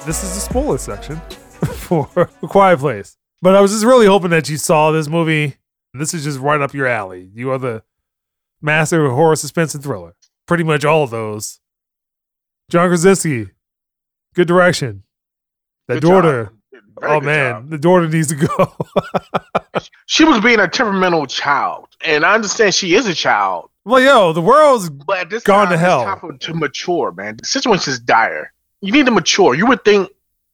this is the spoiler section for A Quiet Place. But I was just really hoping that you saw this movie. This is just right up your alley. You are the master of horror, suspense, and thriller. Pretty much all of those. John Krasinski, good direction. That Good daughter, Very good job. the daughter needs to go. She was being a temperamental child, and I understand she is a child. Well, yo, the world's But at this gone time, to hell. It's time to mature, man. The situation is dire. You need to mature. You would think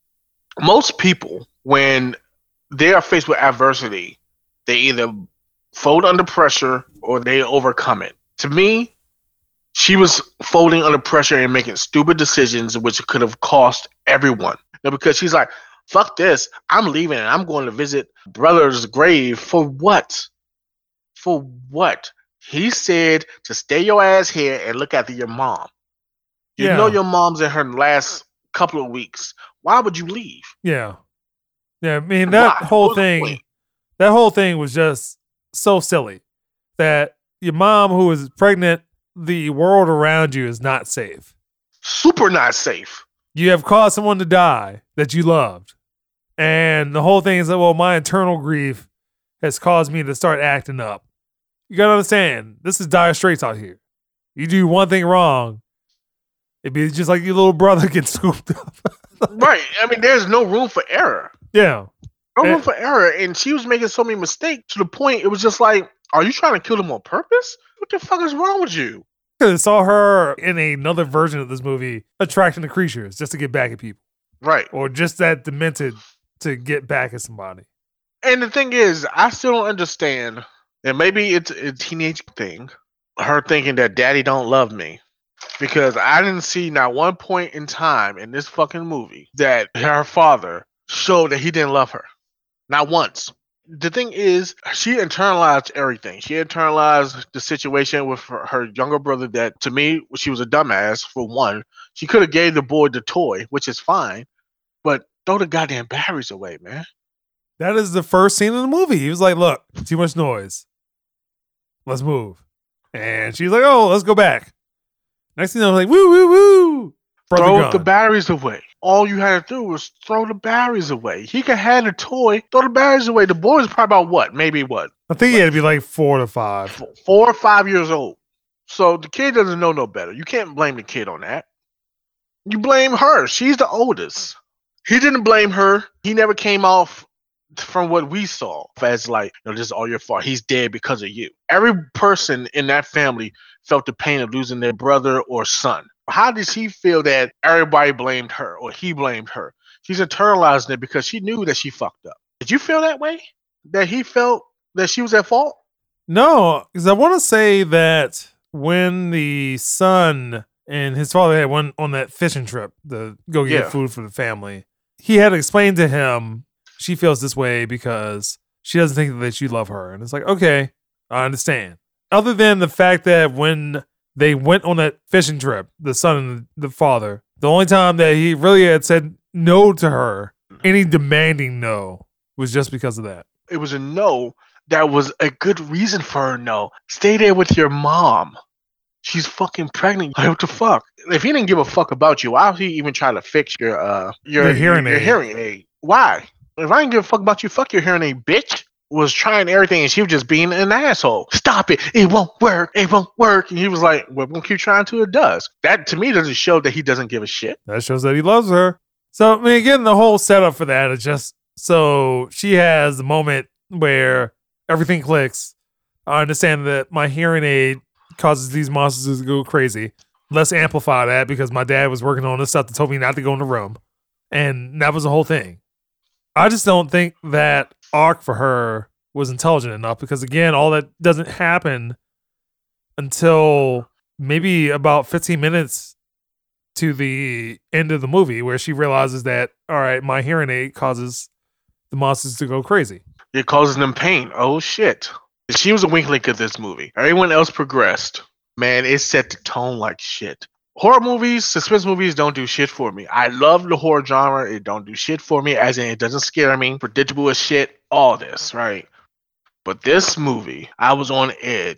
most people, when they are faced with adversity, they either fold under pressure or they overcome it. To me, she was folding under pressure and making stupid decisions, which could have cost everyone. Because she's like, fuck this. I'm leaving and I'm going to visit brother's grave. For what? For what? He said to stay your ass here and look after your mom. You Yeah. know your mom's in her last couple of weeks. Why would you leave? Yeah. I mean, that Why? whole What was the thing, point? that whole thing was just so silly that your mom who is pregnant, the world around you is not safe. Super not safe. You have caused someone to die that you loved. And the whole thing is that, well, my internal grief has caused me to start acting up. You gotta understand, this is dire straits out here. You do one thing wrong, it'd be just like your little brother gets scooped up. Right. I mean, there's no room for error. Yeah. No room for error. And she was making so many mistakes to the point it was just like, are you trying to kill them on purpose? What the fuck is wrong with you? I saw her in another version of this movie attracting the creatures just to get back at people. Right. Or just that demented to get back at somebody. And the thing is, I still don't understand. And maybe it's a teenage thing. Her thinking that daddy don't love me. Because I didn't see not one point in time in this fucking movie that her father showed that he didn't love her. Not once. The thing is, she internalized everything. She internalized the situation with her younger brother that, to me, she was a dumbass, for one. She could have gave the boy the toy, which is fine. But throw the goddamn batteries away, man. That is the first scene in the movie. He was like, look, too much noise. Let's move. And she's like, oh, let's go back. Next thing I was like, woo, woo, woo. Brother Throw gone. the batteries away. All you had to do was throw the batteries away. He could have a toy, throw the batteries away. The boy was probably about what? Maybe what? I think he had to be like 4 to 5. 4 or 5 years old. So the kid doesn't know no better. You can't blame the kid on that. You blame her. She's the oldest. He didn't blame her. He never came off from what we saw as like, this is all your fault. He's dead because of you. Every person in that family felt the pain of losing their brother or son. How did she feel that everybody blamed her or he blamed her? She's internalizing it because she knew that she fucked up. Did you feel that way? That he felt that she was at fault? No, because I want to say that when the son and his father had went on that fishing trip to go get food for the family, he had to explain to him she feels this way because she doesn't think that you love her. And it's like, okay, I understand. Other than the fact that when they went on that fishing trip, the son and the father, the only time that he really had said no to her, any demanding no, was just because of that. It was a no that was a good reason for her no. Stay there with your mom. She's fucking pregnant. Like, what the fuck? If he didn't give a fuck about you, why would he even try to fix your hearing aid? Hearing aid? Why? If I didn't give a fuck about you, fuck your hearing aid, bitch. Was trying everything and she was just being an asshole. Stop it. It won't work. It won't work. And he was like, well, we're going to keep trying till it does. That to me doesn't show that he doesn't give a shit. That shows that he loves her. So, I mean, again, the whole setup for that is just so she has the moment where everything clicks. I understand that my hearing aid causes these monsters to go crazy. Let's amplify that because my dad was working on this stuff that told me not to go in the room. And that was the whole thing. I just don't think that arc for her was intelligent enough because, again, all that doesn't happen until maybe about 15 minutes to the end of the movie where she realizes that, all right, my hearing aid causes the monsters to go crazy. It causes them pain. Oh, shit. She was a weak link of this movie. Everyone else progressed. Man, it set the tone like shit. Horror movies, suspense movies don't do shit for me. I love the horror genre. It don't do shit for me, as in it doesn't scare me. Predictable as shit. All this, right? But this movie, I was on edge.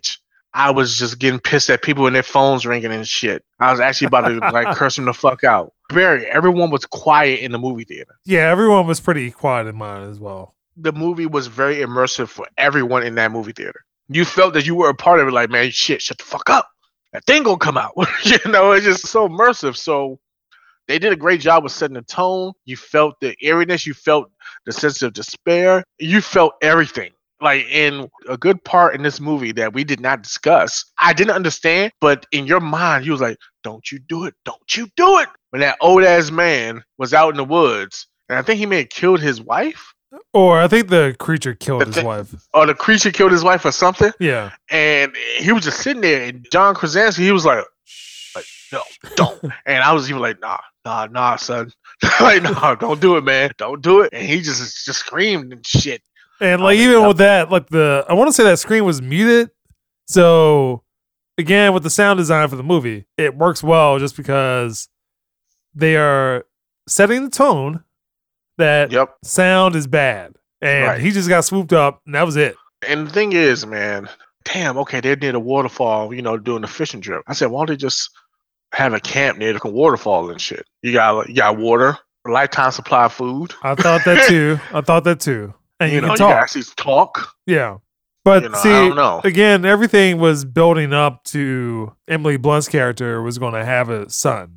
I was just getting pissed at people and their phones ringing and shit. I was actually about to like curse them the fuck out. Everyone was quiet in the movie theater. Yeah, everyone was pretty quiet in mine as well. The movie was very immersive for everyone in that movie theater. You felt that you were a part of it. Like, man, shit, shut the fuck up. That thing gonna come out. It's just so immersive. So they did a great job with setting the tone. You felt the eeriness. You felt the sense of despair. You felt everything. Like, in a good part in this movie that we did not discuss, I didn't understand, but in your mind, you was like, don't you do it. Don't you do it. When that old ass man was out in the woods, and I think he may have killed his wife. Or I think the creature killed his wife. Or the creature killed his wife or something. Yeah. And he was just sitting there, and John Krasinski, he was like no, don't. And I was even like, nah, son. Like, no, don't do it, man. Don't do it. And he just screamed and shit. And like, even with that, like I want to say that screen was muted. So again, with the sound design for the movie, it works well just because they are setting the tone that sound is bad. And he just got swooped up and that was it. And the thing is, man, damn, okay, they're near the waterfall, doing the fishing trip. I said, why don't they just have a camp near the waterfall and shit? You got water, a lifetime supply of food. I thought that too. And you can talk. You can actually talk. Yeah. But see, I don't know. Again, everything was building up to Emily Blunt's character was going to have a son.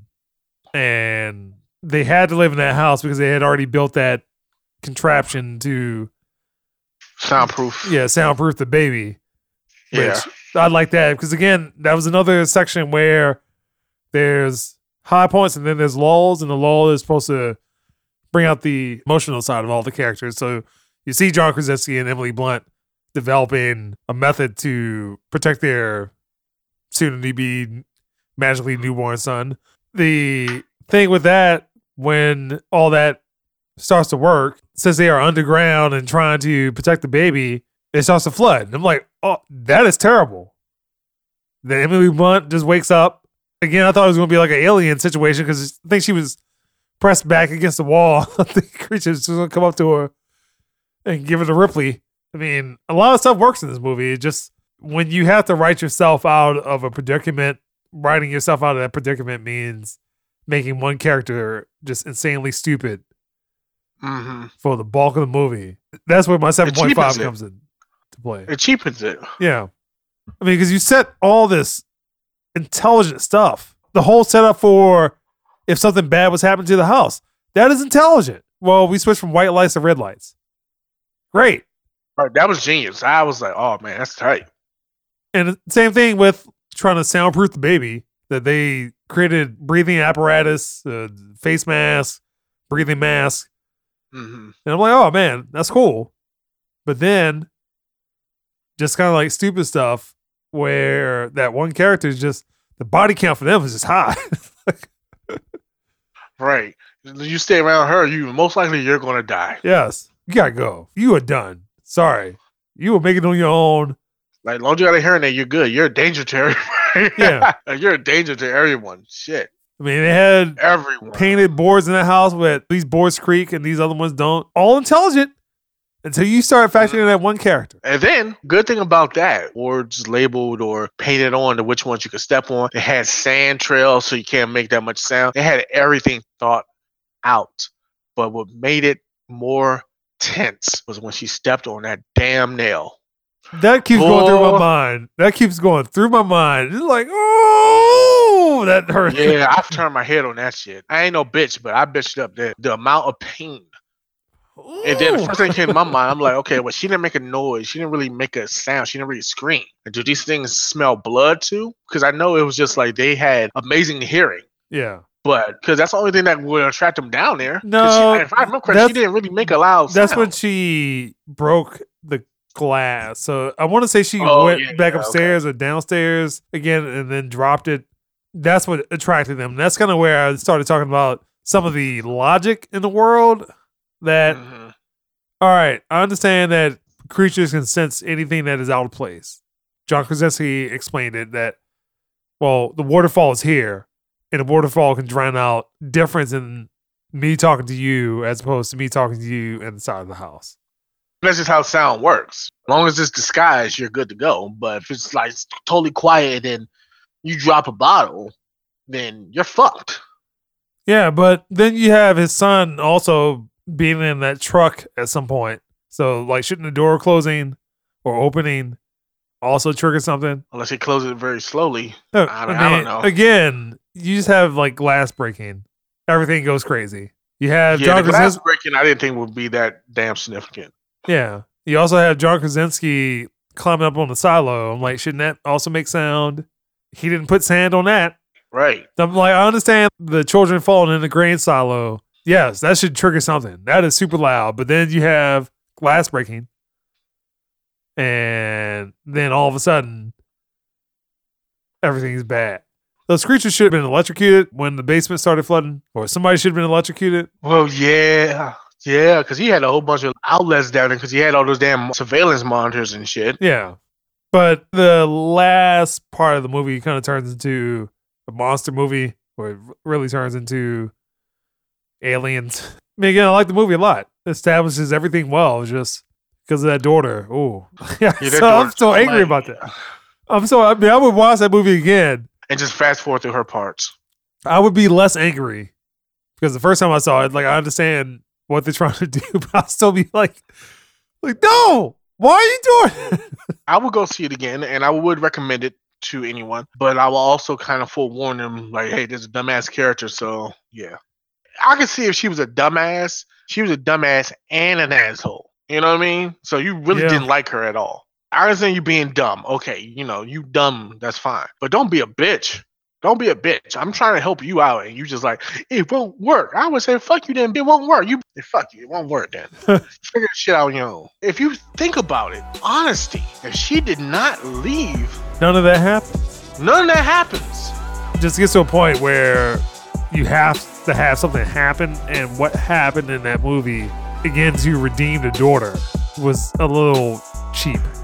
And they had to live in that house because they had already built that contraption to soundproof. Yeah, soundproof the baby. Yeah. I like that because, again, that was another section where there's high points and then there's lulls, and the lull is supposed to bring out the emotional side of all the characters. So you see John Krasinski and Emily Blunt developing a method to protect their soon-to-be magically newborn son. The thing with that, when all that starts to work, since they are underground and trying to protect the baby, it starts to flood. And I'm like, oh, that is terrible. Then Emily Blunt just wakes up. Again, I thought it was going to be like an alien situation because I think she was pressed back against the wall. The creature's just going to come up to her and give it a Ripley. I mean, a lot of stuff works in this movie. It just, when you have to write yourself out of a predicament, writing yourself out of that predicament means making one character just insanely stupid for the bulk of the movie. That's where my 7.5 comes in to play. It cheapens it. Yeah. I mean, because you set all this intelligent stuff. The whole setup for if something bad was happening to the house. That is intelligent. Well, we switched from white lights to red lights. Great. Right, that was genius. I was like, oh, man, that's tight. And same thing with trying to soundproof the baby, that they created breathing apparatus, face mask, breathing mask. And I'm like, oh, man, that's cool. But then just kind of like stupid stuff where that one character is just, the body count for them is just high. Right. You stay around her, most likely you're going to die. Yes. You got to go. You are done. Sorry. You will make it on your own. Like, as long as you got a hearing aid, you're good. You're a danger to everyone. Yeah. You're a danger to everyone. Shit. I mean, they had everyone painted boards in the house with these boards creak and these other ones don't. All intelligent until you start factoring in that one character. And then, good thing about that, boards labeled or painted on to which ones you could step on. They had sand trails so you can't make that much sound. They had everything thought out. But what made it more tense was when she stepped on that damn nail. That keeps going through my mind. It's like, oh, that hurt. Yeah, I've turned my head on that shit. I ain't no bitch, but I bitched up the amount of pain. Ooh. And then the first thing that came to my mind, I'm like, okay, well, she didn't make a noise. She didn't really make a sound. She didn't really scream. And do these things smell blood too? Because I know it was just like they had amazing hearing. Yeah. But because that's the only thing that would attract them down there. No, if I remember correctly, she didn't really make a loud sound. That's when she broke the glass. So I want to say she went back upstairs or downstairs again and then dropped it. That's what attracted them. That's kind of where I started talking about some of the logic in the world that, all right, I understand that creatures can sense anything that is out of place. John Krasinski explained it that, well, the waterfall is here. And a waterfall can drown out difference in me talking to you as opposed to me talking to you inside of the house. That's just how sound works. As long as it's disguised, you're good to go. But if it's like totally quiet and then you drop a bottle, then you're fucked. Yeah, but then you have his son also being in that truck at some point. So, like, shouldn't the door closing or opening also trigger something? Unless he closes it very slowly. No, I don't know. Again, you just have, like, glass breaking. Everything goes crazy. You have Yeah, John the glass Krasinski. breaking, I didn't think would be that damn significant. Yeah. You also have John Krasinski climbing up on the silo. I'm like, shouldn't that also make sound? He didn't put sand on that. Right. I'm like, I understand the children falling in the grain silo. Yes, that should trigger something. That is super loud. But then you have glass breaking. And then all of a sudden, everything's bad. Those creatures should have been electrocuted when the basement started flooding, or somebody should have been electrocuted. Well, yeah. Yeah, because he had a whole bunch of outlets down there because he had all those damn surveillance monitors and shit. Yeah. But the last part of the movie kind of turns into a monster movie, where it really turns into aliens. I mean, again, I like the movie a lot. It establishes everything well, just because of that daughter. Oh, yeah. So I'm so angry about that. I would watch that movie again and just fast forward through her parts. I would be less angry because the first time I saw it, like, I understand what they're trying to do, but I'll still be like, no, why are you doing it? I would go see it again, and I would recommend it to anyone, but I will also kind of forewarn them, like, hey, there's a dumbass character, so yeah. I could see if she was a dumbass and an asshole. You know what I mean? So you really didn't like her at all. I understand you being dumb. Okay, you dumb, that's fine. But don't be a bitch. Don't be a bitch. I'm trying to help you out, and you just like, it won't work. I would say, fuck you then. It won't work. Fuck you. It won't work then. Figure the shit out on your own. If you think about it, honesty, if she did not leave, none of that happens. None of that happens. It just gets to a point where you have to have something happen, and what happened in that movie, again, to redeem the daughter, was a little cheap.